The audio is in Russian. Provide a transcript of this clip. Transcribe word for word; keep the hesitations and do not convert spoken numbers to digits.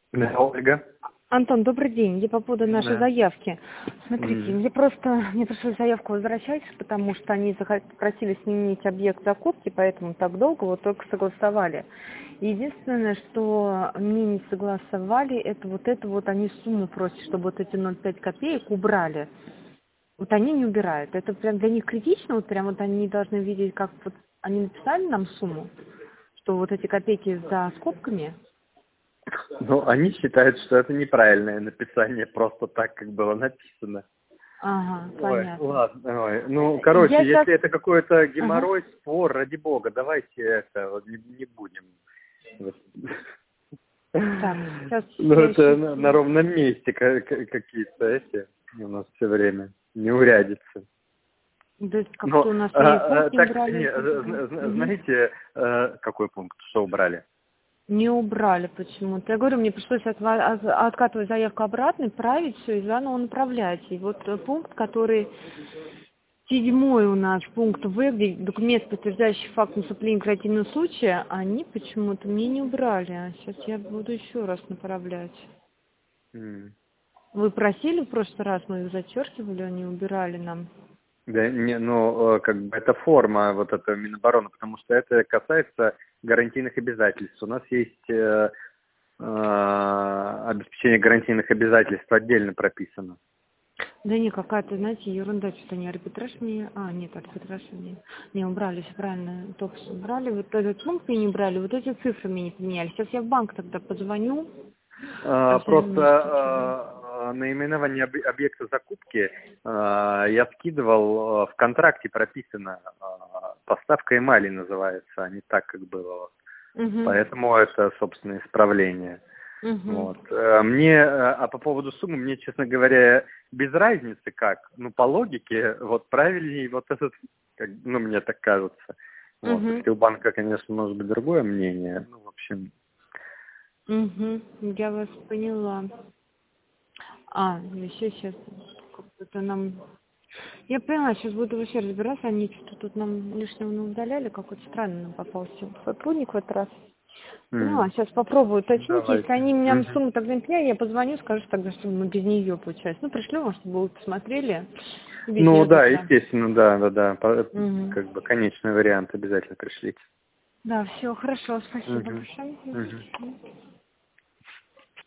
Да, Ольга. Антон, добрый день. Я по поводу нашей Да. заявки. Смотрите, М. мне просто мне пришлось заявку возвращать, потому что они захот- просили сменить объект закупки, поэтому так долго вот только согласовали. Единственное, что мне не согласовали, это вот это вот они сумму просят, чтобы вот эти ноль целых пять копеек убрали. Вот они не убирают. Это прям для них критично, вот прям вот они должны видеть, как вот они написали нам сумму, что вот эти копейки за скобками. Ну, они считают, что это неправильное написание, просто так, как было написано. Ага, Ой, понятно. ладно, ой. Ну, короче, Я сейчас... если это какой-то Ага. геморрой, спор, ради бога, давайте это вот не, не будем. Вот. Так, сейчас Ну, я это еще... на, на ровном месте ка- ка- какие-то эти у нас все время не урядится. То есть Но, как-то у нас а, и а, пункт не так, убрали, не, и как-то... зна- зна- Мгм. знаете, э, какой пункт, что убрали? Не убрали почему-то. Я говорю, мне пришлось отва- от- откатывать заявку обратно, править все и заново направлять. И вот э, пункт, который седьмой у нас, пункт В, где документ, подтверждающий факт наступления кратильного случая, они почему-то мне не убрали. А сейчас я буду еще раз направлять. М. Вы просили в прошлый раз, мы их зачеркивали, они убирали нам. Да, не, ну, э, как бы это форма вот этого Минобороны, потому что это касается гарантийных обязательств. У нас есть э, э, обеспечение гарантийных обязательств отдельно прописано. Да не, какая-то, знаете, ерунда, что-то не арбитраж мне... А, нет, арбитраж мне... Не, убрали, все правильно, только что убрали. Вот этот пункт мне не брали, вот эти цифры мне не поменяли. Сейчас я в банк тогда позвоню. Э, Сейчас я Просто немножко чего. э, наименование об- объекта закупки э, я скидывал, э, в контракте прописано, э, поставка эмали называется, а не так, как было. Угу, Поэтому это, собственно, исправление. угу, Вот. Э, Мне, э, а по поводу суммы, мне, честно говоря, без разницы как. Ну, по логике, вот правильнее вот этот, как, ну, мне так кажется. Вот. угу, Если у банка, конечно, может быть другое мнение. Ну, в общем. угу, я вас поняла. А, еще сейчас как-то нам... Я поняла, сейчас буду вообще разбираться, они что-то тут нам лишнего не удаляли, какой-то странный нам попался сотрудник в этот раз. Поняла, м, сейчас попробую уточнить, если Давайте. они меня Мгм. сумму тогда не поменяют, я позвоню, скажу тогда, что мы без нее, получается. Ну, пришлю вам, чтобы вы посмотрели, без Ну нее да, тогда. естественно, да, да, да. По- Мгм. Как бы конечный вариант обязательно пришлите. Да, все, хорошо, спасибо Мгм. большое. Мгм. Мгм.